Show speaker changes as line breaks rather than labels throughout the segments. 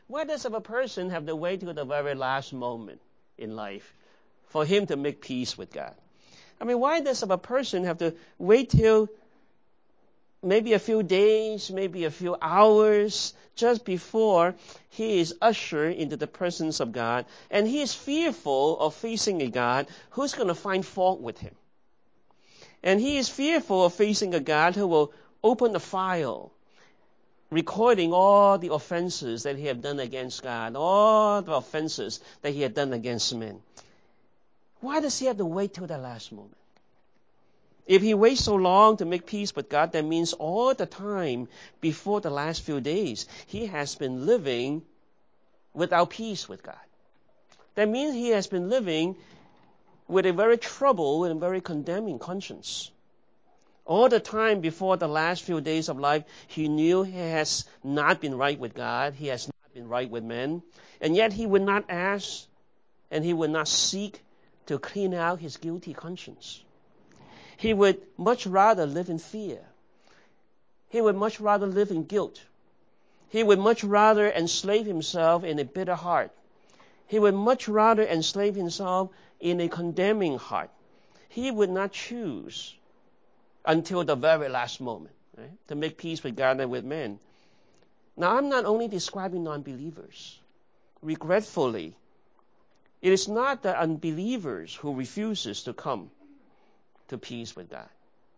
Why does a person have to wait till the very last moment in life for him to make peace with God? I mean, why does a person have to wait till maybe a few days, maybe a few hours, just before he is ushered into the presence of God, and he is fearful of facing a God who's going to find fault with him? And he is fearful of facing a God who will open the file, recording all the offenses that he had done against God, all the offenses that he had done against men. Why does he have to wait till the last moment? If he waits so long to make peace with God, that means all the time before the last few days, he has been living without peace with God. That means he has been living with a very troubled and very condemning conscience. All the time before the last few days of life, he knew he has not been right with God, he has not been right with men, and yet he would not ask and he would not seek to clean out his guilty conscience. He would much rather live in fear. He would much rather live in guilt. He would much rather enslave himself in a bitter heart. He would much rather enslave himself in a condemning heart. He would not choose until the very last moment, right, to make peace with God and with men. Now, I'm not only describing non-believers. Regretfully, it is not the unbelievers who refuses to come to peace with God.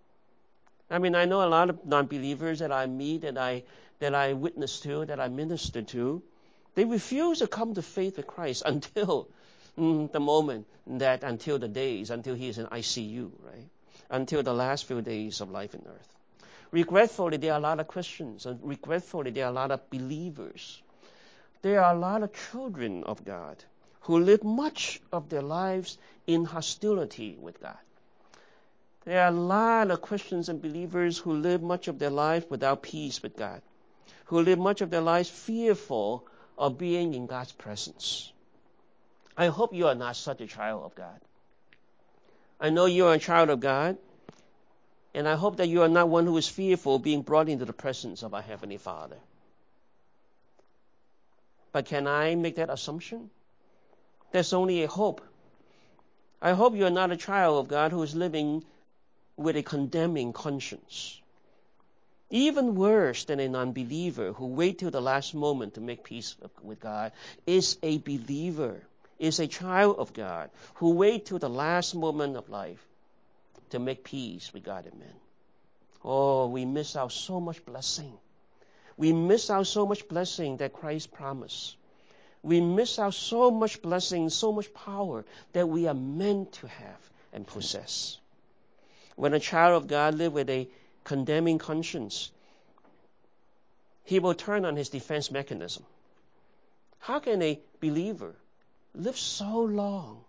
I mean, I know a lot of non-believers that I meet, that I witness to, that I minister to. They refuse to come to faith with Christ until the moment until the days, until he is in ICU, right? Until the last few days of life on earth. Regretfully, there are a lot of Christians, and regretfully, there are a lot of believers. There are a lot of children of God who live much of their lives in hostility with God. There are a lot of Christians and believers who live much of their life without peace with God, who live much of their lives fearful of being in God's presence. I hope you are not such a child of God. I know you are a child of God, and I hope that you are not one who is fearful of being brought into the presence of our Heavenly Father. But can I make that assumption? There's only a hope. I hope you are not a child of God who is living with a condemning conscience. Even worse than a non-believer who waits till the last moment to make peace with God is a believer, is a child of God who waits till the last moment of life to make peace with God and men. Oh, we miss out so much blessing. We miss out so much blessing that Christ promised. We miss out so much blessing, so much power that we are meant to have and possess. When a child of God lives with a condemning conscience, he will turn on his defense mechanism. How can a believer live so long?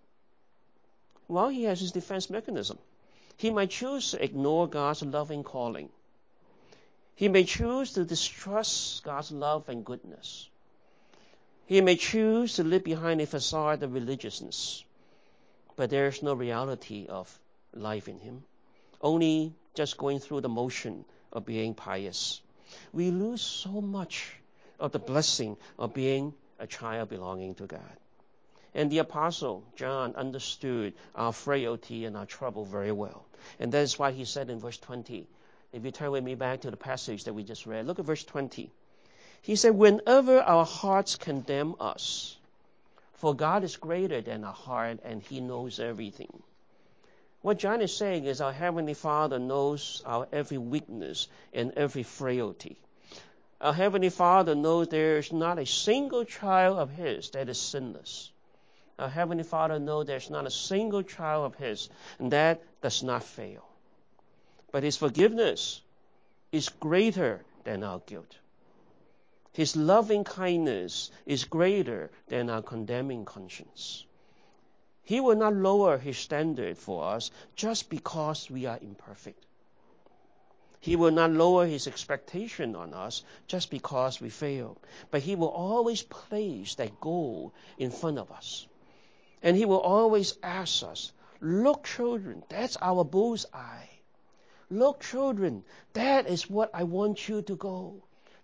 Well, he has his defense mechanism. He might choose to ignore God's loving calling. He may choose to distrust God's love and goodness. He may choose to live behind a facade of religiousness, but there is no reality of life in him, only just going through the motion of being pious. We lose so much of the blessing of being a child belonging to God. And the Apostle John understood our frailty and our trouble very well. And that is why he said in verse 20, if you turn with me back to the passage that we just read, look at verse 20. He said, whenever our hearts condemn us, for God is greater than our heart and he knows everything. What John is saying is our Heavenly Father knows our every weakness and every frailty. Our Heavenly Father knows there is not a single child of his that is sinless. Our Heavenly Father knows there's not a single child of his that does not fail. But his forgiveness is greater than our guilt. His loving kindness is greater than our condemning conscience. He will not lower his standard for us just because we are imperfect. He will not lower his expectation on us just because we fail. But he will always place that goal in front of us. And he will always ask us, look, children, that's our bullseye. Look, children, that is what I want you to go.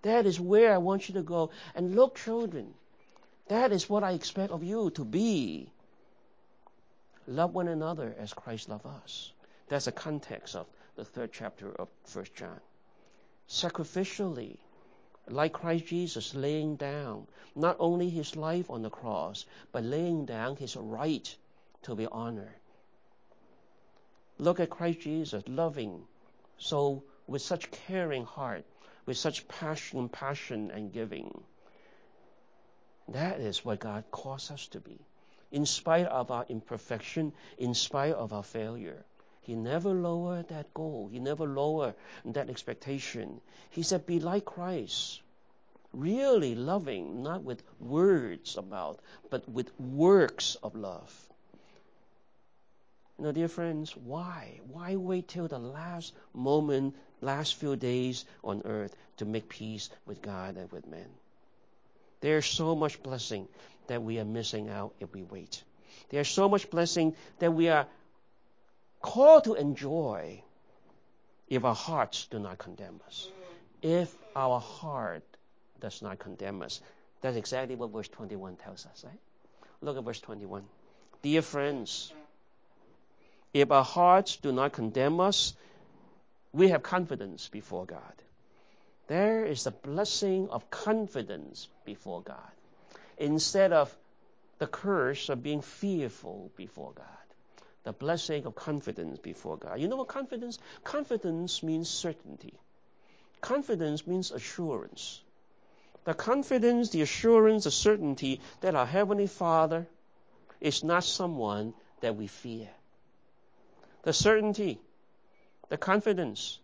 That is where I want you to go. And look, children, that is what I expect of you to be. Love one another as Christ loved us. That's the context of the 3rd chapter of 1 John. Sacrificially, like Christ Jesus laying down not only his life on the cross, but laying down his right to be honored. Look at Christ Jesus loving so with such caring heart, with such passion and giving. That is what God calls us to be. In spite of our imperfection, in spite of our failure, he never lowered that goal. He never lowered that expectation. He said, be like Christ. Really loving, not with words about, but with works of love. You know, dear friends, why? Why wait till the last moment, last few days on earth to make peace with God and with men? There's so much blessing that we are missing out if we wait. There's so much blessing that we are called to enjoy if our hearts do not condemn us. If our heart does not condemn us. That's exactly what verse 21 tells us, right? Look at verse 21. Dear friends, if our hearts do not condemn us, we have confidence before God. There is the blessing of confidence before God, instead of the curse of being fearful before God. The blessing of confidence before God. You know what confidence? Confidence means certainty. Confidence means assurance. The confidence, the assurance, the certainty that our Heavenly Father is not someone that we fear. The certainty, the confidence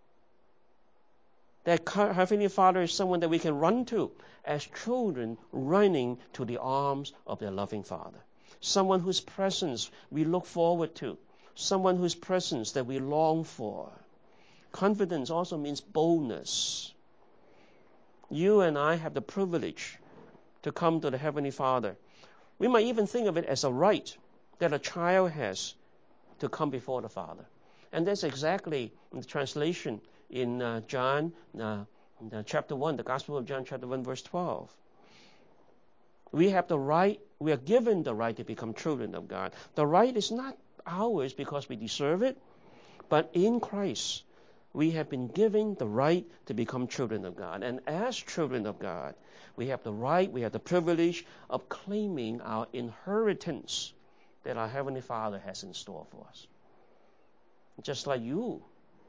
that Heavenly Father is someone that we can run to as children running to the arms of their loving Father. Someone whose presence we look forward to. Someone whose presence that we long for. Confidence also means boldness. You and I have the privilege to come to the Heavenly Father. We might even think of it as a right that a child has to come before the Father. And that's exactly the translation in John chapter 1, the Gospel of John chapter 1 verse 12. We have the right, we are given the right to become children of God. The right is not ours because we deserve it, but in Christ we have been given the right to become children of God. And as children of God, we have the right, we have the privilege of claiming our inheritance that our Heavenly Father has in store for us. Just like you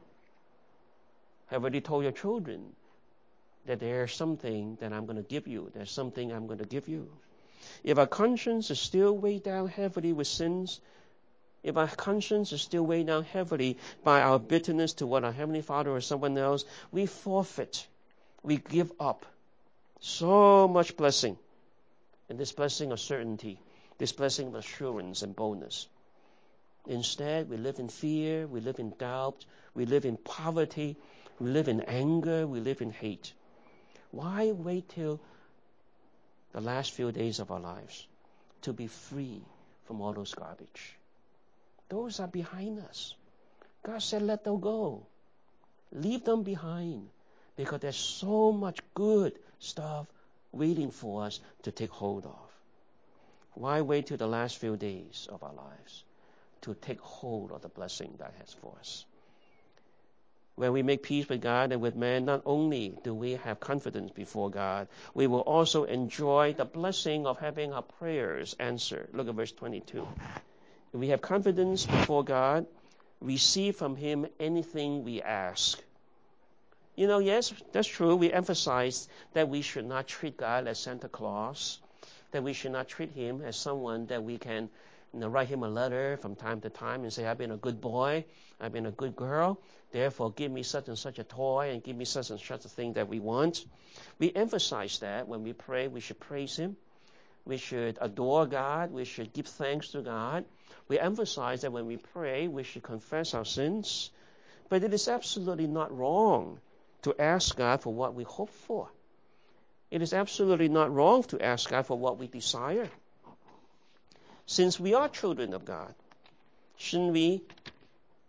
have already told your children that there's something that I'm going to give you. There's something I'm going to give you. If our conscience is still weighed down heavily with sins, if our conscience is still weighed down heavily by our bitterness to what our Heavenly Father or someone else, we forfeit, we give up so much blessing. And this blessing of certainty, this blessing of assurance and boldness. Instead, we live in fear, we live in doubt, we live in poverty, we live in anger, we live in hate. Why wait till the last few days of our lives to be free from all those garbage? Those are behind us. God said, let them go. Leave them behind, because there's so much good stuff waiting for us to take hold of. Why wait till the last few days of our lives to take hold of the blessing God has for us? When we make peace with God and with man, not only do we have confidence before God, we will also enjoy the blessing of having our prayers answered. Look at verse 22. If we have confidence before God, receive from Him anything we ask. You know, yes, that's true. We emphasize that we should not treat God as Santa Claus, that we should not treat Him as someone that we can write Him a letter from time to time and say, I've been a good boy, I've been a good girl, therefore give me such and such a toy and give me such and such a thing that we want. We emphasize that when we pray, we should praise Him. We should adore God. We should give thanks to God. We emphasize that when we pray, we should confess our sins. But it is absolutely not wrong to ask God for what we hope for. It is absolutely not wrong to ask God for what we desire. Since we are children of God, shouldn't we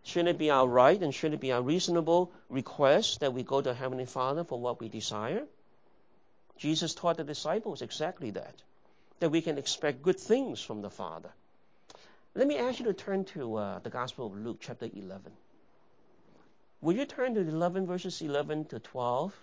Should it be our right and should it be our reasonable request that we go to Heavenly Father for what we desire? Jesus taught the disciples exactly that we can expect good things from the Father. Let me ask you to turn to the Gospel of Luke, chapter 11. Will you turn to 11, verses 11 to 12?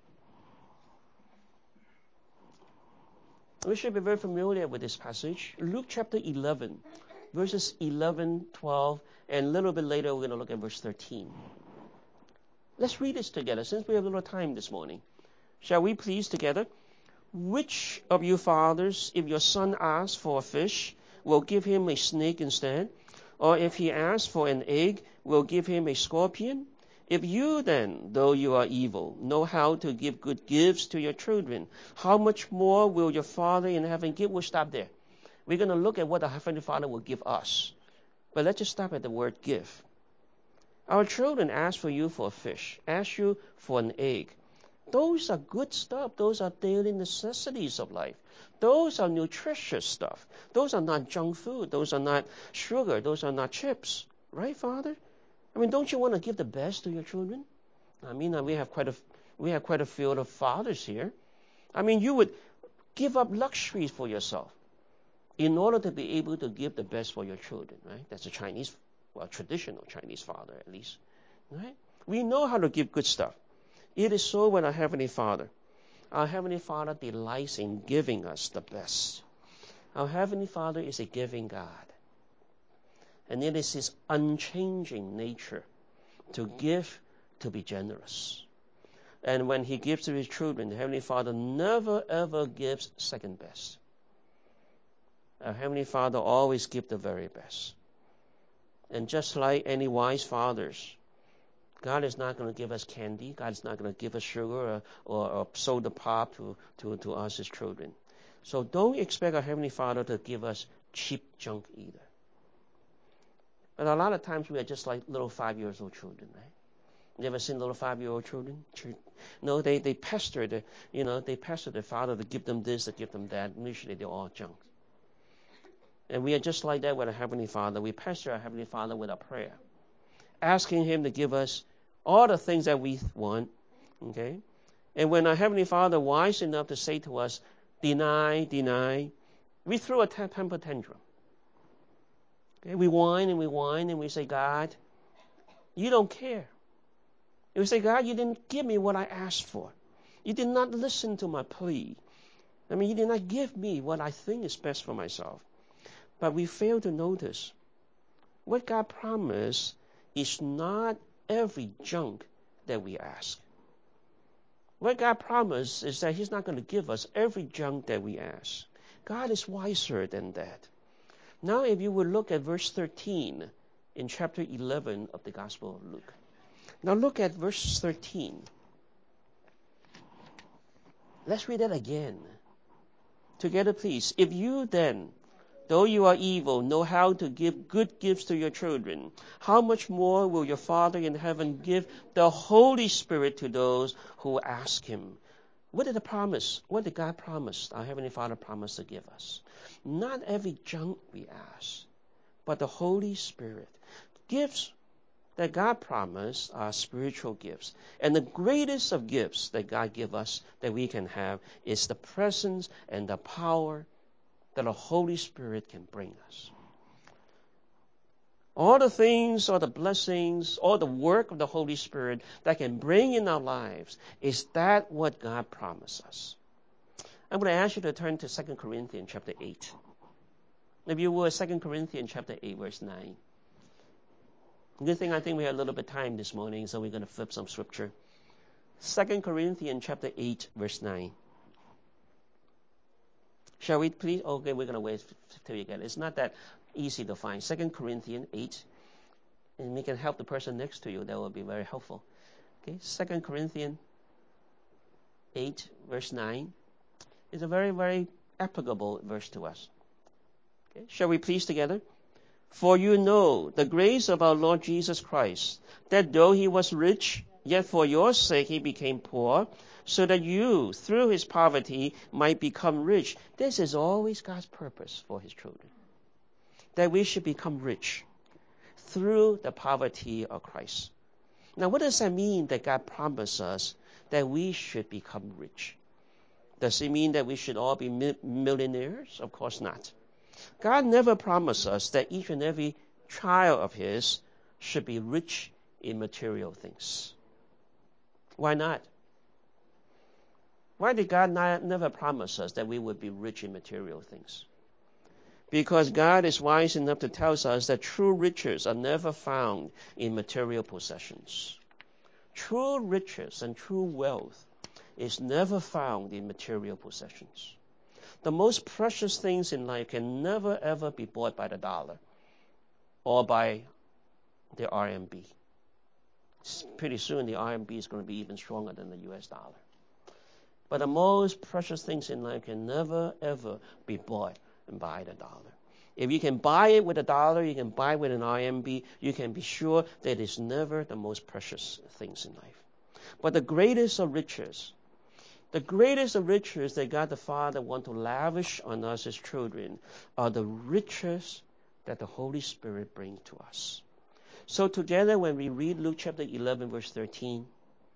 We should be very familiar with this passage. Luke chapter 11, verses 11, 12, and a little bit later we're going to look at verse 13. Let's read this together since we have a little time this morning. Shall we please together? Which of you fathers, if your son asks for a fish, will give him a snake instead? Or if he asks for an egg, will give him a scorpion? If you then, though you are evil, know how to give good gifts to your children, how much more will your Father in heaven give? We'll stop there. We're going to look at what the Heavenly Father will give us. But let's just stop at the word give. Our children ask for you for a fish, ask you for an egg. Those are good stuff. Those are daily necessities of life. Those are nutritious stuff. Those are not junk food. Those are not sugar. Those are not chips. Right, Father? I mean, don't you want to give the best to your children? I mean, we have quite a field of fathers here. I mean, you would give up luxuries for yourself in order to be able to give the best for your children, right? That's a traditional Chinese father at least, right? We know how to give good stuff. It is so with our Heavenly Father. Our Heavenly Father delights in giving us the best. Our Heavenly Father is a giving God. And it is His unchanging nature to give, to be generous. And when He gives to His children, the Heavenly Father never ever gives second best. Our Heavenly Father always gives the very best. And just like any wise fathers, God is not going to give us candy. God is not going to give us sugar or soda pop to us as children. So don't expect our Heavenly Father to give us cheap junk either. But a lot of times we are just like little 5-year-old children, right? You ever seen little 5-year-old children? No, they pester their father to give them this, to give them that. And usually they're all junk. And we are just like that with our Heavenly Father. We pester our Heavenly Father with our prayer, asking Him to give us all the things that we want, okay? And when our Heavenly Father wise enough to say to us, deny, we throw a temper tantrum. Okay? We whine and we say, God, you don't care. And we say, God, you didn't give me what I asked for. You did not listen to my plea. I mean, you did not give me what I think is best for myself. But we fail to notice what God promised is not every junk that we ask. What God promised is that He's not going to give us every junk that we ask. God is wiser than that. Now, if you would look at verse 13 in chapter 11 of the Gospel of Luke. Now look at verse 13. Let's read that again. Together, please. If you then, though you are evil, know how to give good gifts to your children, how much more will your Father in heaven give the Holy Spirit to those who ask Him? What did God promise? Our Heavenly Father promised to give us. Not every junk we ask, but the Holy Spirit. Gifts that God promised are spiritual gifts. And the greatest of gifts that God gives us that we can have is the presence and the power that the Holy Spirit can bring us. All the things, all the blessings, all the work of the Holy Spirit that can bring in our lives, is that what God promised us? I'm going to ask you to turn to 2 Corinthians chapter 8. If you will, 2 Corinthians chapter 8, verse 9. Good thing I think we have a little bit of time this morning, so we're going to flip some scripture. 2 Corinthians chapter 8, verse 9. Shall we please? Okay, we're going to wait till you get it. It's not that easy to find. 2 Corinthians 8. And we can help the person next to you. That will be very helpful. Okay, 2 Corinthians 8, verse 9 is a very, very applicable verse to us. Okay, shall we please together? For you know the grace of our Lord Jesus Christ, that though He was rich, yet for your sake He became poor, so that you, through His poverty, might become rich. This is always God's purpose for His children, that we should become rich. through the poverty of Christ. Now, what does that mean that God promised us that we should become rich? Does it mean that we should all be millionaires? Of course not. God never promised us that each and every child of His should be rich in material things. Why not? Why did God never promise us that we would be rich in material things? Because God is wise enough to tell us that true riches are never found in material possessions. True riches and true wealth is never found in material possessions. The most precious things in life can never ever be bought by the dollar or by the RMB. Pretty soon the RMB is going to be even stronger than the US dollar. But the most precious things in life can never ever be bought by the dollar. If you can buy it with a dollar, you can buy it with an RMB, you can be sure that it's never the most precious things in life. But the greatest of riches that God the Father wants to lavish on us as children are the riches that the Holy Spirit brings to us. So together when we read Luke chapter 11 verse 13,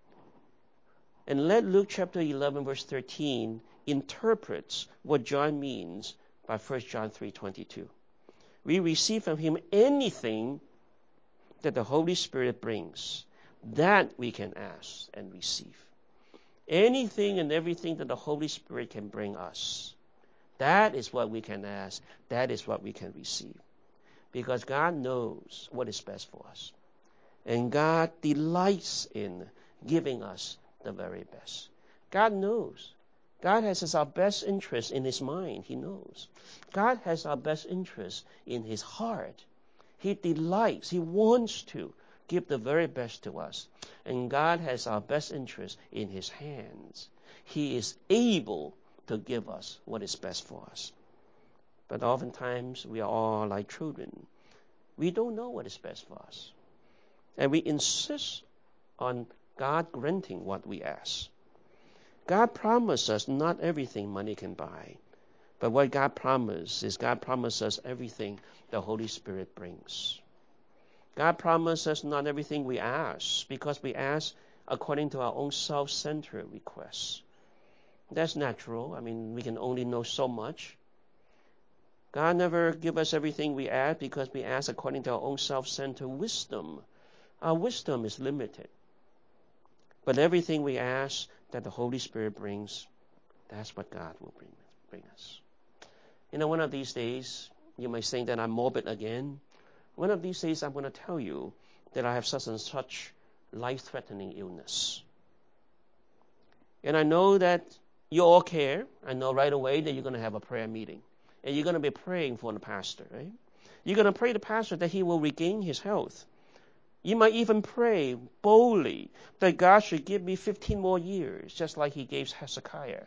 and let Luke chapter 11 verse 13 interprets what John means by 1 John 3:22. We receive from Him anything that the Holy Spirit brings, that we can ask and receive. Anything and everything that the Holy Spirit can bring us, that is what we can ask, that is what we can receive. Because God knows what is best for us. And God delights in giving us the very best. God knows. God has our best interest in His mind. He knows. God has our best interest in His heart. He delights. He wants to give the very best to us. And God has our best interest in His hands. He is able to give us what is best for us. But oftentimes we are all like children. We don't know what is best for us. And we insist on God granting what we ask. God promised us not everything money can buy. But what God promised is God promised us everything the Holy Spirit brings. God promised us not everything we ask, because we ask according to our own self-centered requests. That's natural. I mean, we can only know so much. God never give us everything we ask because we ask according to our own self-centered wisdom. Our wisdom is limited. But everything we ask that the Holy Spirit brings, that's what God will bring us. You know, one of these days, you may think that I'm morbid again. One of these days, I'm going to tell you that I have such and such life-threatening illness. And I know that you all care. I know right away that you're going to have a prayer meeting. And you're going to be praying for the pastor, right? You're going to pray the pastor that he will regain his health. You might even pray boldly that God should give me 15 more years, just like He gave Hezekiah.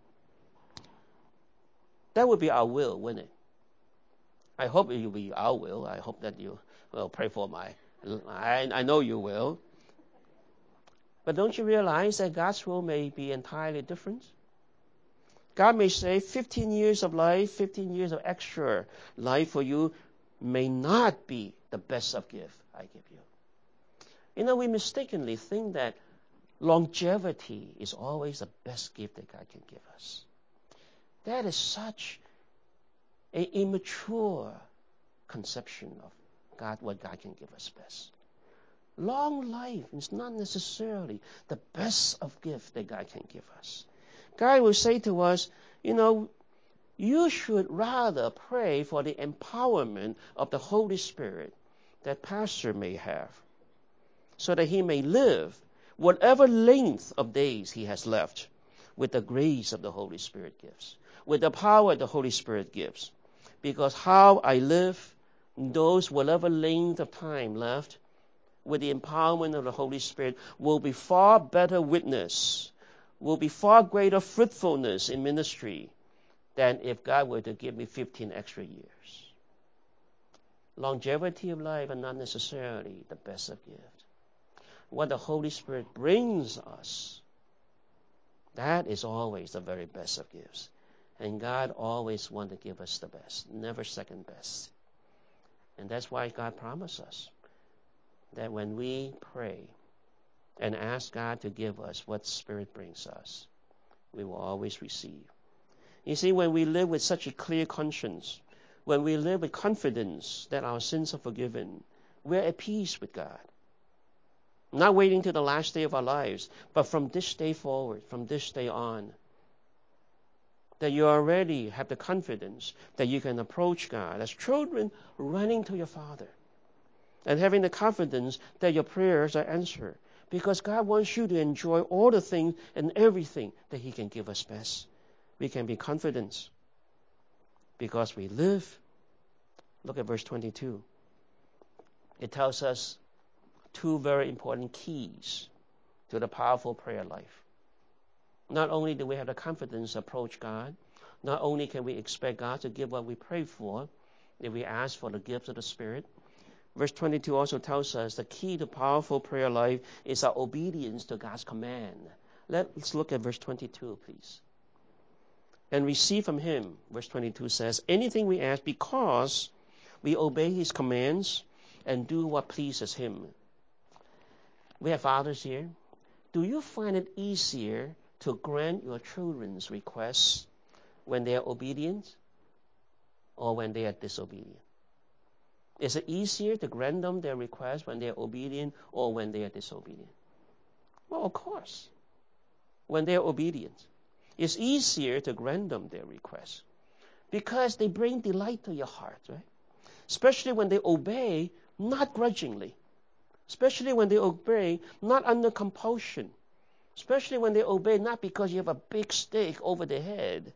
That would be our will, wouldn't it? I hope it will be our will. I hope that you will pray for I know you will. But don't you realize that God's will may be entirely different? God may say 15 years of life, 15 years of extra life for you may not be the best of gift I give you. You know, we mistakenly think that longevity is always the best gift that God can give us. That is such an immature conception of God, what God can give us best. Long life is not necessarily the best of gift that God can give us. God will say to us, you know, you should rather pray for the empowerment of the Holy Spirit that pastor may have, so that he may live whatever length of days he has left with the grace of the Holy Spirit gives, with the power the Holy Spirit gives. Because how I live, those whatever length of time left, with the empowerment of the Holy Spirit, will be far better witness, will be far greater fruitfulness in ministry than if God were to give me 15 extra years. Longevity of life are not necessarily the best of gifts. What the Holy Spirit brings us, that is always the very best of gifts. And God always wants to give us the best, never second best. And that's why God promised us that when we pray and ask God to give us what Spirit brings us, we will always receive. You see, when we live with such a clear conscience, when we live with confidence that our sins are forgiven, we're at peace with God. Not waiting till the last day of our lives, but from this day forward, from this day on, that you already have the confidence that you can approach God as children running to your Father and having the confidence that your prayers are answered, because God wants you to enjoy all the things and everything that He can give us best. We can be confident because we live. Look at verse 22. It tells us two very important keys to the powerful prayer life. Not only do we have the confidence to approach God, not only can we expect God to give what we pray for if we ask for the gifts of the Spirit. Verse 22 also tells us the key to powerful prayer life is our obedience to God's command. Let's look at verse 22, please. And receive from Him, verse 22 says, anything we ask because we obey His commands and do what pleases Him. We have fathers here. Do you find it easier to grant your children's requests when they are obedient or when they are disobedient? Is it easier to grant them their requests when they are obedient or when they are disobedient? Well, of course, when they are obedient. It's easier to grant them their requests because they bring delight to your heart, right? Especially when they obey, not grudgingly. Especially when they obey, not under compulsion. Especially when they obey, not because you have a big stake over their head.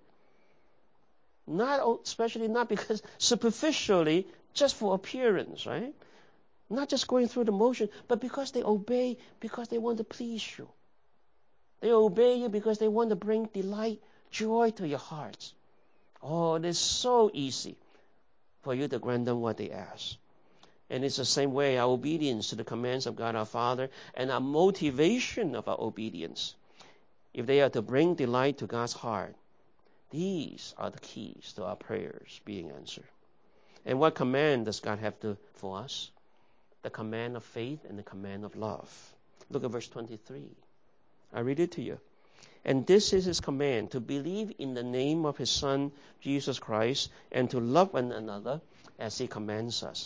Especially not because superficially, just for appearance, right? Not just going through the motion, but because they obey, because they want to please you. They obey you because they want to bring delight, joy to your hearts. Oh, it is so easy for you to grant them what they ask. And it's the same way, our obedience to the commands of God our Father and our motivation of our obedience, if they are to bring delight to God's heart, these are the keys to our prayers being answered. And what command does God have for us? The command of faith and the command of love. Look at verse 23. I read it to you. And this is His command, to believe in the name of His Son, Jesus Christ, and to love one another as He commands us.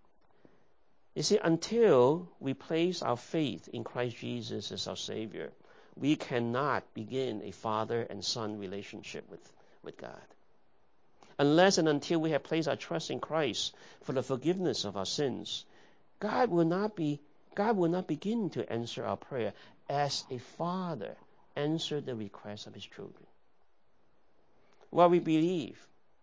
You see, until we place our faith in Christ Jesus as our Savior, we cannot begin a father and son relationship with God. Unless and until we have placed our trust in Christ for the forgiveness of our sins, God will not begin to answer our prayer as a father answered the request of His children. What we believe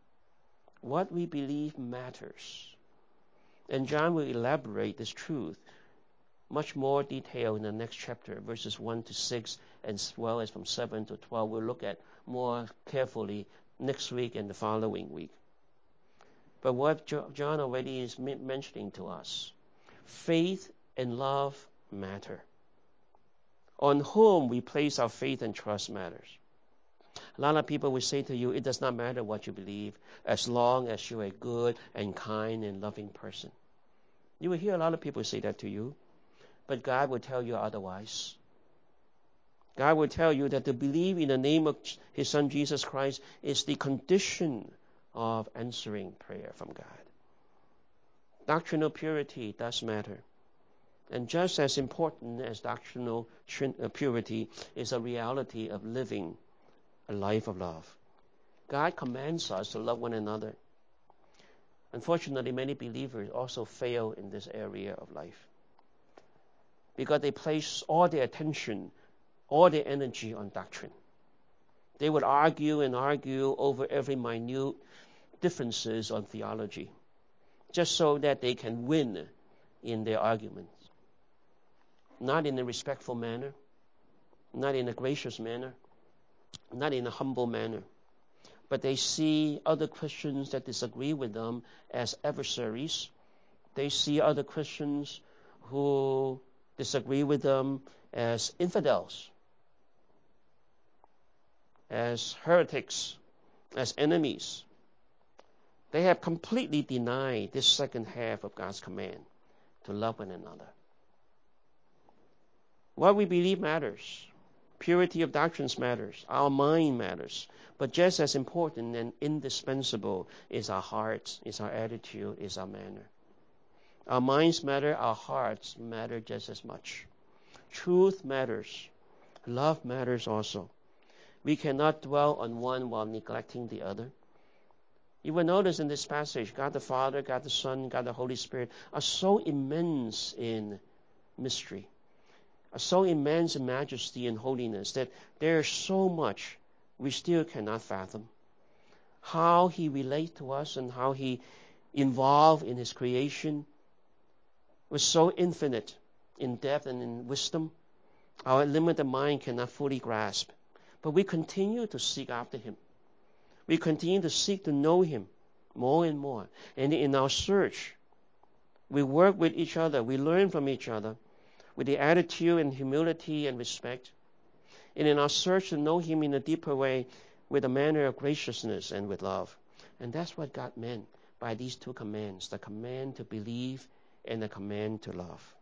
matters. And John will elaborate this truth much more detail in the next chapter, verses 1 to 6, as well as from 7 to 12. We'll look at more carefully next week and the following week. But what John already is mentioning to us, faith and love matter. On whom we place our faith and trust matters. A lot of people will say to you, it does not matter what you believe as long as you're a good and kind and loving person. You will hear a lot of people say that to you, but God will tell you otherwise. God will tell you that to believe in the name of His Son Jesus Christ is the condition of answering prayer from God. Doctrinal purity does matter. And just as important as doctrinal purity is a reality of living a life of love. God commands us to love one another. Unfortunately, many believers also fail in this area of life because they place all their attention, all their energy on doctrine. They would argue and argue over every minute differences on theology just so that they can win in their arguments. Not in a respectful manner, not in a gracious manner, not in a humble manner, but they see other Christians that disagree with them as adversaries. They see other Christians who disagree with them as infidels, as heretics, as enemies. They have completely denied this second half of God's command to love one another. What we believe matters. Purity of doctrines matters. Our mind matters. But just as important and indispensable is our hearts, is our attitude, is our manner. Our minds matter. Our hearts matter just as much. Truth matters. Love matters also. We cannot dwell on one while neglecting the other. You will notice in this passage, God the Father, God the Son, God the Holy Spirit are so immense in mystery, are so immense in majesty and holiness that there is so much we still cannot fathom. How He relates to us and how He involved in His creation was so infinite in depth and in wisdom. Our limited mind cannot fully grasp. But we continue to seek after Him. We continue to seek to know Him more and more. And in our search, we work with each other. We learn from each other with the attitude and humility and respect. And in our search to know Him in a deeper way with a manner of graciousness and with love. And that's what God meant by these two commands, the command to believe and the command to love.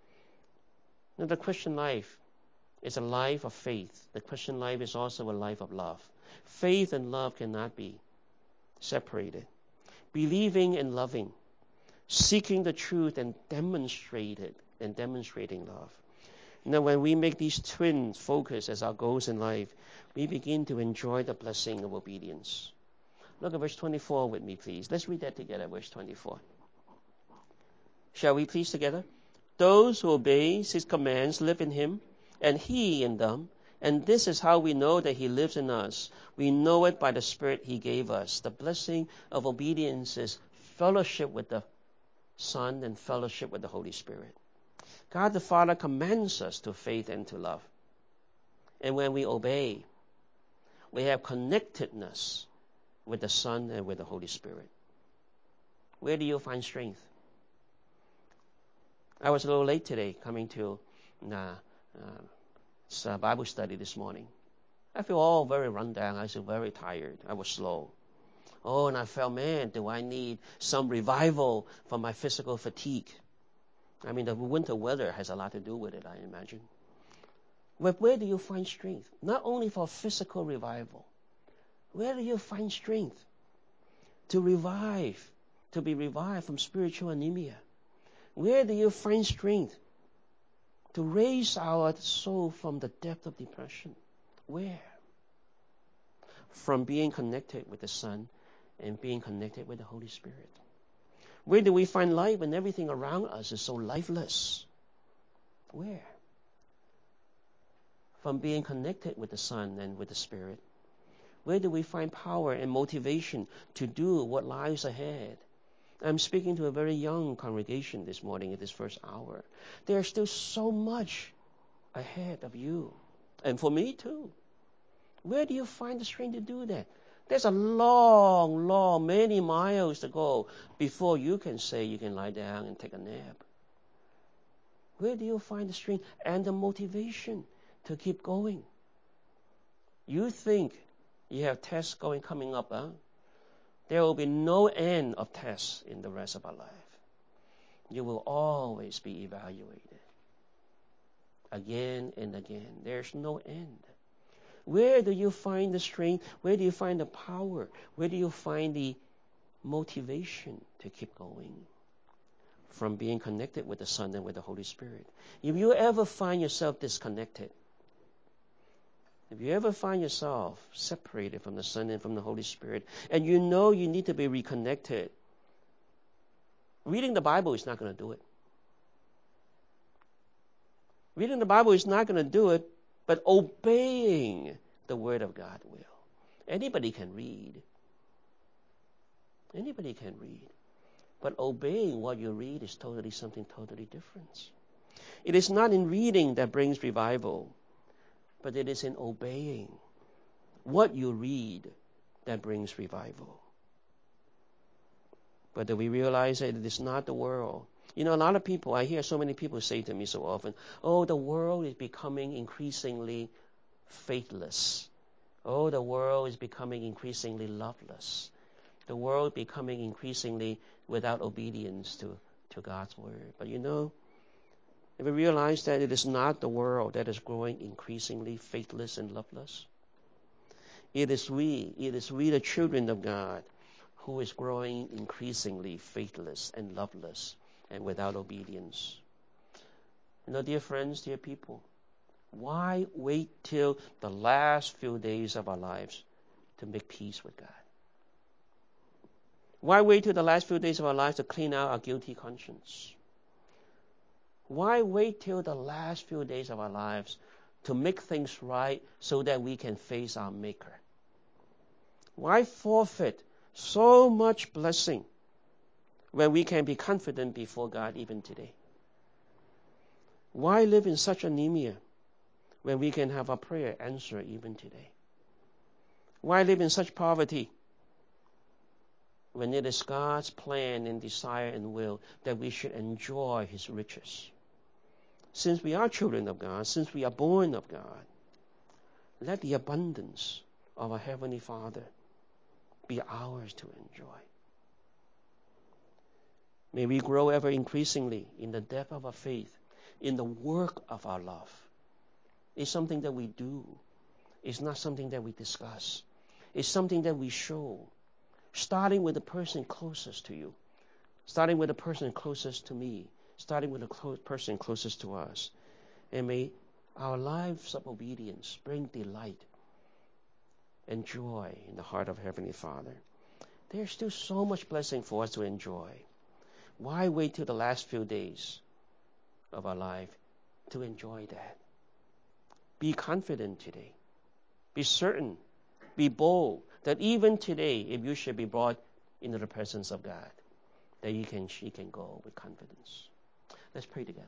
Now, the Christian life is a life of faith. The Christian life is also a life of love. Faith and love cannot be separated. Believing and loving, seeking the truth and demonstrating love. Now, when we make these twin focus as our goals in life, we begin to enjoy the blessing of obedience. Look at verse 24 with me, please. Let's read that together, verse 24. Shall we please together? Those who obey His commands live in Him, and He in them. And this is how we know that He lives in us. We know it by the Spirit He gave us. The blessing of obedience is fellowship with the Son and fellowship with the Holy Spirit. God the Father commands us to faith and to love. And when we obey, we have connectedness with the Son and with the Holy Spirit. Where do you find strength? I was a little late today coming to Bible study this morning. I feel all very run down. I feel very tired. I was slow. Oh, and I felt, man, do I need some revival for my physical fatigue? I mean, the winter weather has a lot to do with it, I imagine. But where do you find strength? Not only for physical revival. Where do you find strength to revive, to be revived from spiritual anemia? Where do you find strength to raise our soul from the depth of depression? Where? From being connected with the Son and being connected with the Holy Spirit. Where do we find life when everything around us is so lifeless? Where? From being connected with the Son and with the Spirit. Where do we find power and motivation to do what lies ahead? I'm speaking to a very young congregation this morning at this first hour. There's still so much ahead of you. And for me too. Where do you find the strength to do that? There's a long, many miles to go before you can say you can lie down and take a nap. Where do you find the strength and the motivation to keep going? You think you have tests coming up, huh? There will be no end of tests in the rest of our life. You will always be evaluated. Again and again. There's no end. Where do you find the strength? Where do you find the power? Where do you find the motivation to keep going? From being connected with the Son and with the Holy Spirit. If you ever find yourself disconnected, if you ever find yourself separated from the Son and from the Holy Spirit, and you know you need to be reconnected, reading the Bible is not going to do it. Reading the Bible is not going to do it, but obeying the Word of God will. Anybody can read. Anybody can read. But obeying what you read is something totally different. It is not in reading that brings revival, but it is in obeying what you read that brings revival. But do we realize that it is not the world? You know, a lot of people, I hear so many people say to me so often, oh, the world is becoming increasingly faithless. Oh, the world is becoming increasingly loveless. The world becoming increasingly without obedience to God's word. But if we realize that it is not the world that is growing increasingly faithless and loveless, it is we, the children of God, who is growing increasingly faithless and loveless and without obedience. Dear friends, dear people, why wait till the last few days of our lives to make peace with God? Why wait till the last few days of our lives to clean out our guilty conscience? Why wait till the last few days of our lives to make things right so that we can face our Maker? Why forfeit so much blessing when we can be confident before God even today? Why live in such anemia when we can have our prayer answered even today? Why live in such poverty when it is God's plan and desire and will that we should enjoy His riches? Since we are children of God, since we are born of God, let the abundance of our Heavenly Father be ours to enjoy. May we grow ever increasingly in the depth of our faith, in the work of our love. It's something that we do. It's not something that we discuss. It's something that we show, starting with the person closest to you, starting with the person closest to me, starting with the person closest to us. And may our lives of obedience bring delight and joy in the heart of Heavenly Father. There's still so much blessing for us to enjoy. Why wait till the last few days of our life to enjoy that? Be confident today. Be certain. Be bold that even today, if you should be brought into the presence of God, that she can go with confidence. Let's pray together.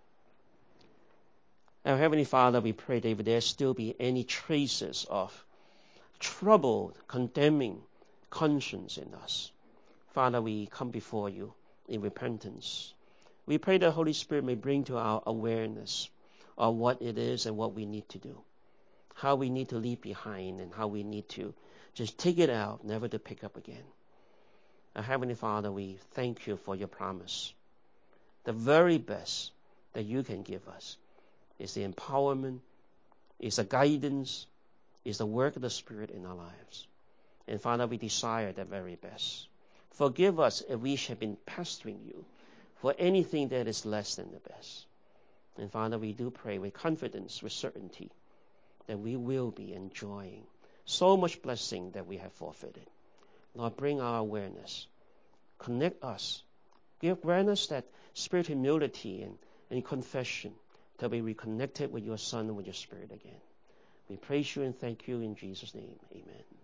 Our Heavenly Father, we pray that if there still be any traces of troubled, condemning conscience in us, Father, we come before you in repentance. We pray that Holy Spirit may bring to our awareness of what it is and what we need to do, how we need to leave behind, and how we need to just take it out, never to pick up again. Our Heavenly Father, we thank you for your promise. The very best that you can give us is the empowerment, is the guidance, is the work of the Spirit in our lives. And Father, we desire the very best. Forgive us if we have been pestering you for anything that is less than the best. And Father, we do pray with confidence, with certainty, that we will be enjoying so much blessing that we have forfeited. Lord, bring our awareness. Connect us. Grant us that spirit of humility and confession to be reconnected with your Son and with your Spirit again. We praise you and thank you in Jesus' name. Amen.